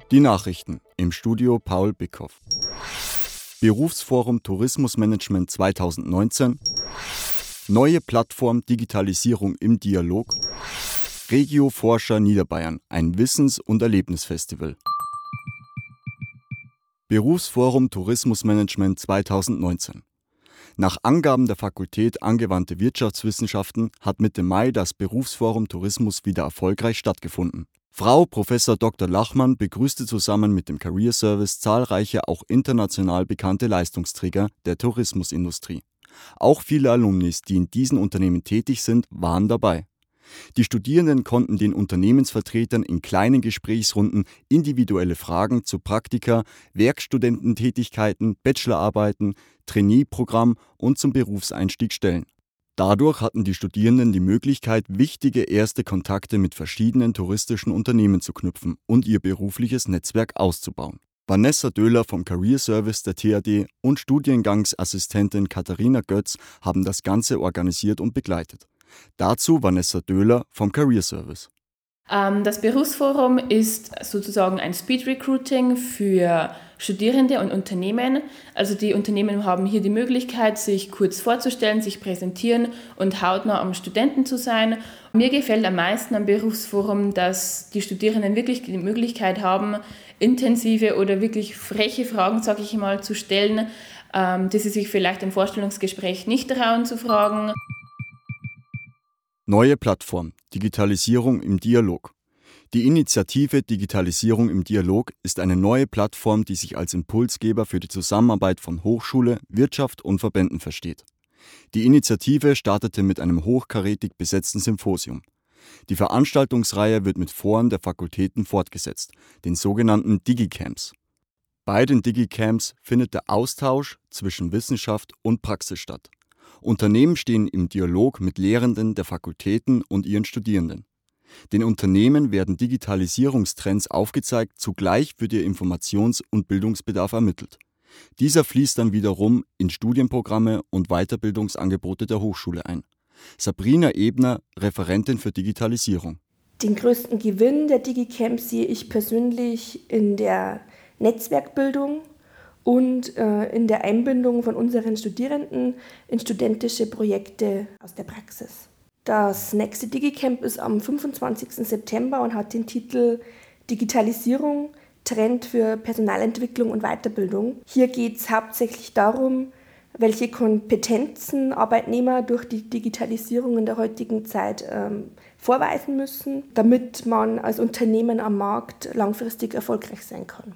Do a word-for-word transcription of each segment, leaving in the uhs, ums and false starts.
Die Nachrichten im Studio Paul Bickhoff. Berufsforum Tourismusmanagement zweitausendneunzehn. Neue Plattform Digitalisierung im Dialog. Regio-Forscher Niederbayern, ein Wissens- und Erlebnisfestival. Berufsforum Tourismusmanagement zweitausendneunzehn. Nach Angaben der Fakultät Angewandte Wirtschaftswissenschaften hat Mitte Mai das Berufsforum Tourismus wieder erfolgreich stattgefunden. Frau Professor Doktor Lachmann begrüßte zusammen mit dem Career Service zahlreiche auch international bekannte Leistungsträger der Tourismusindustrie. Auch viele Alumnis, die in diesen Unternehmen tätig sind, waren dabei. Die Studierenden konnten den Unternehmensvertretern in kleinen Gesprächsrunden individuelle Fragen zu Praktika, Werkstudententätigkeiten, Bachelorarbeiten, Trainee-Programm und zum Berufseinstieg stellen. Dadurch hatten die Studierenden die Möglichkeit, wichtige erste Kontakte mit verschiedenen touristischen Unternehmen zu knüpfen und ihr berufliches Netzwerk auszubauen. Vanessa Döhler vom Career Service der T A D und Studiengangsassistentin Katharina Götz haben das Ganze organisiert und begleitet. Dazu Vanessa Döhler vom Career Service. Das Berufsforum ist sozusagen ein Speed Recruiting für Studierende und Unternehmen. Also die Unternehmen haben hier die Möglichkeit, sich kurz vorzustellen, sich präsentieren und hautnah am Studenten zu sein. Mir gefällt am meisten am Berufsforum, dass die Studierenden wirklich die Möglichkeit haben, intensive oder wirklich freche Fragen, sage ich mal, zu stellen, die sie sich vielleicht im Vorstellungsgespräch nicht trauen zu fragen. Neue Plattform Digitalisierung im Dialog. Die Initiative Digitalisierung im Dialog ist eine neue Plattform, die sich als Impulsgeber für die Zusammenarbeit von Hochschule, Wirtschaft und Verbänden versteht. Die Initiative startete mit einem hochkarätig besetzten Symposium. Die Veranstaltungsreihe wird mit Foren der Fakultäten fortgesetzt, den sogenannten Digicamps. Bei den Digicamps findet der Austausch zwischen Wissenschaft und Praxis statt. Unternehmen stehen im Dialog mit Lehrenden der Fakultäten und ihren Studierenden. Den Unternehmen werden Digitalisierungstrends aufgezeigt, zugleich wird ihr Informations- und Bildungsbedarf ermittelt. Dieser fließt dann wiederum in Studienprogramme und Weiterbildungsangebote der Hochschule ein. Sabrina Ebner, Referentin für Digitalisierung. Den größten Gewinn der Digicamps sehe ich persönlich in der Netzwerkbildung und äh, in der Einbindung von unseren Studierenden in studentische Projekte aus der Praxis. Das nächste Digicamp ist am fünfundzwanzigsten September und hat den Titel Digitalisierung, Trend für Personalentwicklung und Weiterbildung. Hier geht es hauptsächlich darum, welche Kompetenzen Arbeitnehmer durch die Digitalisierung in der heutigen Zeit ähm, vorweisen müssen, damit man als Unternehmen am Markt langfristig erfolgreich sein kann.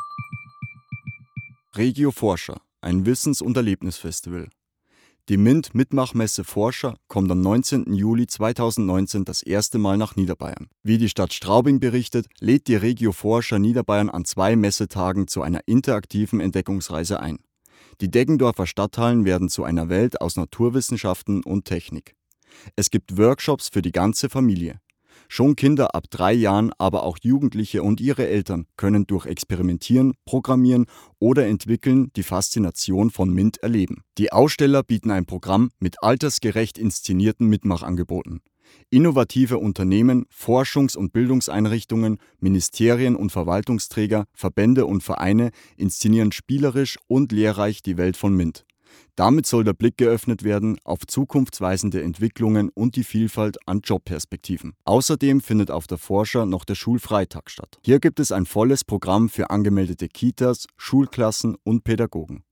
Regio-Forscher, ein Wissens- und Erlebnisfestival. Die MINT-Mitmachmesse Forscher kommt am neunzehnten Juli zweitausendneunzehn das erste Mal nach Niederbayern. Wie die Stadt Straubing berichtet, lädt die Regio-Forscher Niederbayern an zwei Messetagen zu einer interaktiven Entdeckungsreise ein. Die Deggendorfer Stadthallen werden zu einer Welt aus Naturwissenschaften und Technik. Es gibt Workshops für die ganze Familie. Schon Kinder ab drei Jahren, aber auch Jugendliche und ihre Eltern können durch Experimentieren, Programmieren oder Entwickeln die Faszination von MINT erleben. Die Aussteller bieten ein Programm mit altersgerecht inszenierten Mitmachangeboten. Innovative Unternehmen, Forschungs- und Bildungseinrichtungen, Ministerien und Verwaltungsträger, Verbände und Vereine inszenieren spielerisch und lehrreich die Welt von MINT. Damit soll der Blick geöffnet werden auf zukunftsweisende Entwicklungen und die Vielfalt an Jobperspektiven. Außerdem findet auf der Forscher noch der Schulfreitag statt. Hier gibt es ein volles Programm für angemeldete Kitas, Schulklassen und Pädagogen.